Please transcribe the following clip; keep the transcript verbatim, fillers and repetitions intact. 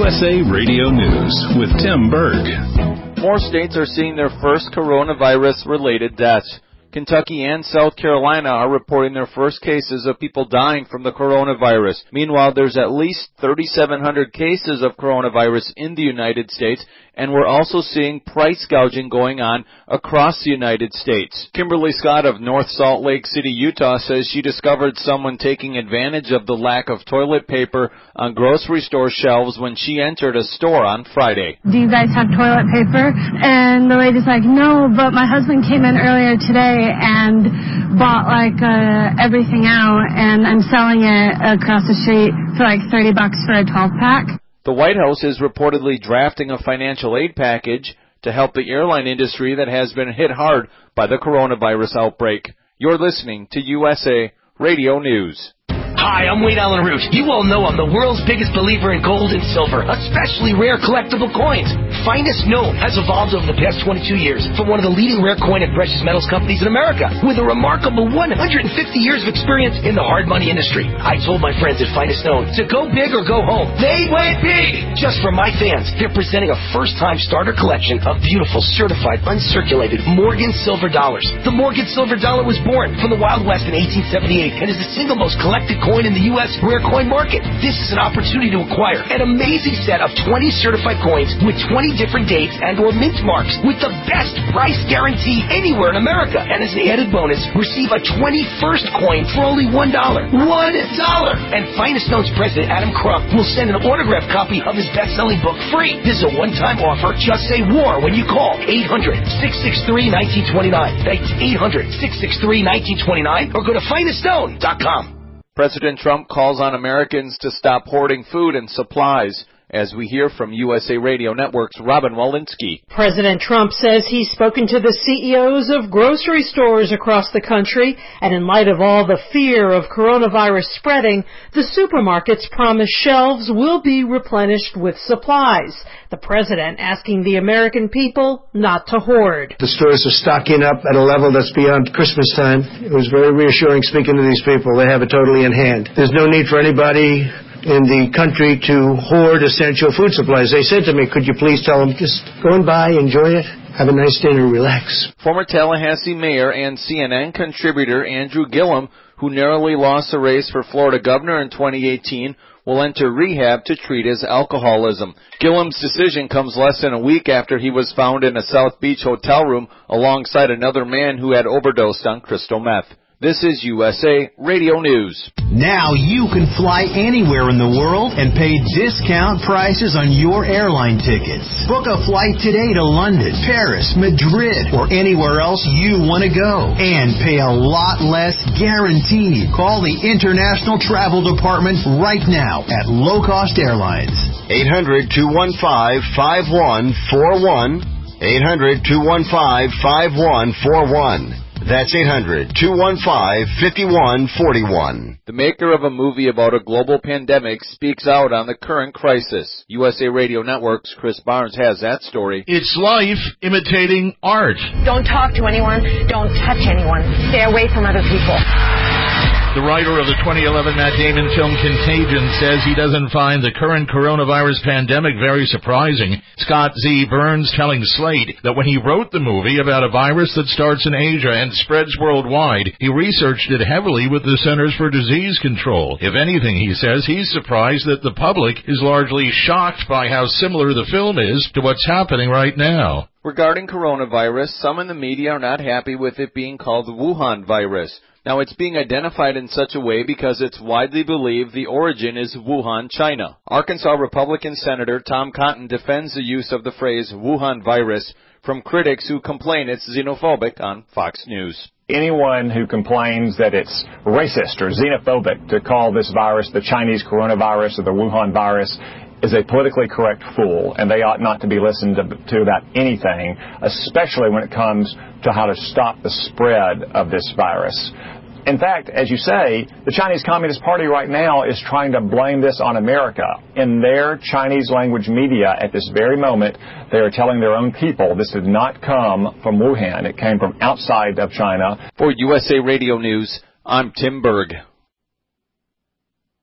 S A Radio News with Tim Berg. More states are seeing their first coronavirus-related deaths. Kentucky and South Carolina are reporting their first cases of people dying from the coronavirus. Meanwhile, there's at least thirty-seven hundred cases of coronavirus in the United States, and we're also seeing price gouging going on across the United States. Kimberly Scott of North Salt Lake City, Utah, says she discovered someone taking advantage of the lack of toilet paper on grocery store shelves when she entered a store on Friday. Do you guys have toilet paper? And the lady's like, no, but my husband came in earlier today and bought like uh, everything out, and I'm selling it across the street for like thirty bucks for a twelve pack. The White House is reportedly drafting a financial aid package to help the airline industry that has been hit hard by the coronavirus outbreak. You're listening to U S A Radio News. Hi, I'm Wade Allen Root. You all know I'm the world's biggest believer in gold and silver, especially rare collectible coins. Finest Known has evolved over the past twenty-two years from one of the leading rare coin and precious metals companies in America with a remarkable one hundred fifty years of experience in the hard money industry. I told my friends at Finest Known to go big or go home. They went big! Just for my fans, they're presenting a first-time starter collection of beautiful, certified, uncirculated Morgan silver dollars. The Morgan silver dollar was born from the Wild West in eighteen seventy-eight and is the single most collected coin in the U S rare coin market. This is an opportunity to acquire an amazing set of twenty certified coins with twenty different dates and or mint marks with the best price guarantee anywhere in America. And as an added bonus, receive a twenty-first coin for only one dollar. one dollar! And Finest Known's president, Adam Crump, will send an autographed copy of his best-selling book free. This is a one-time offer. Just say WAR when you call eight hundred, six six three, one nine two nine. That's eight hundred, six six three, one nine two nine or go to finest known dot com. President Trump calls on Americans to stop hoarding food and supplies, as we hear from U S A Radio Network's Robin Walensky. President Trump says he's spoken to the C E Os of grocery stores across the country, and in light of all the fear of coronavirus spreading, the supermarkets promise shelves will be replenished with supplies. The president asking the American people not to hoard. The stores are stocking up at a level that's beyond Christmas time. It was very reassuring speaking to these people. They have it totally in hand. There's no need for anybody in the country to hoard essential food supplies. They said to me, could you please tell them, just go and buy, enjoy it, have a nice dinner, relax. Former Tallahassee mayor and C N N contributor Andrew Gillum, who narrowly lost the race for Florida governor in twenty eighteen, will enter rehab to treat his alcoholism. Gillum's decision comes less than a week after he was found in a South Beach hotel room alongside another man who had overdosed on crystal meth. This is U S A Radio News. Now you can fly anywhere in the world and pay discount prices on your airline tickets. Book a flight today to London, Paris, Madrid, or anywhere else you want to go. And pay a lot less guaranteed. Call the International Travel Department right now at Low Cost Airlines. eight hundred, two one five, five one four one. eight hundred, two one five, five one four one. That's eight hundred, two one five, five one four one. The maker of a movie about a global pandemic speaks out on the current crisis. U S A Radio Network's Chris Barnes has that story. It's life imitating art. Don't talk to anyone. Don't touch anyone. Stay away from other people. The writer of the twenty eleven Matt Damon film Contagion says he doesn't find the current coronavirus pandemic very surprising. Scott Z. Burns telling Slate that when he wrote the movie about a virus that starts in Asia and spreads worldwide, he researched it heavily with the Centers for Disease Control. If anything, he says, he's surprised that the public is largely shocked by how similar the film is to what's happening right now. Regarding coronavirus, some in the media are not happy with it being called the Wuhan virus. Now, it's being identified in such a way because it's widely believed the origin is Wuhan, China. Arkansas Republican Senator Tom Cotton defends the use of the phrase Wuhan virus from critics who complain it's xenophobic on Fox News. Anyone who complains that it's racist or xenophobic to call this virus the Chinese coronavirus or the Wuhan virus is a politically correct fool, and they ought not to be listened to, to about anything, especially when it comes to how to stop the spread of this virus. In fact, as you say, the Chinese Communist Party right now is trying to blame this on America. In their Chinese language media at this very moment, they are telling their own people this did not come from Wuhan. It came from outside of China. For U S A Radio News, I'm Tim Berg.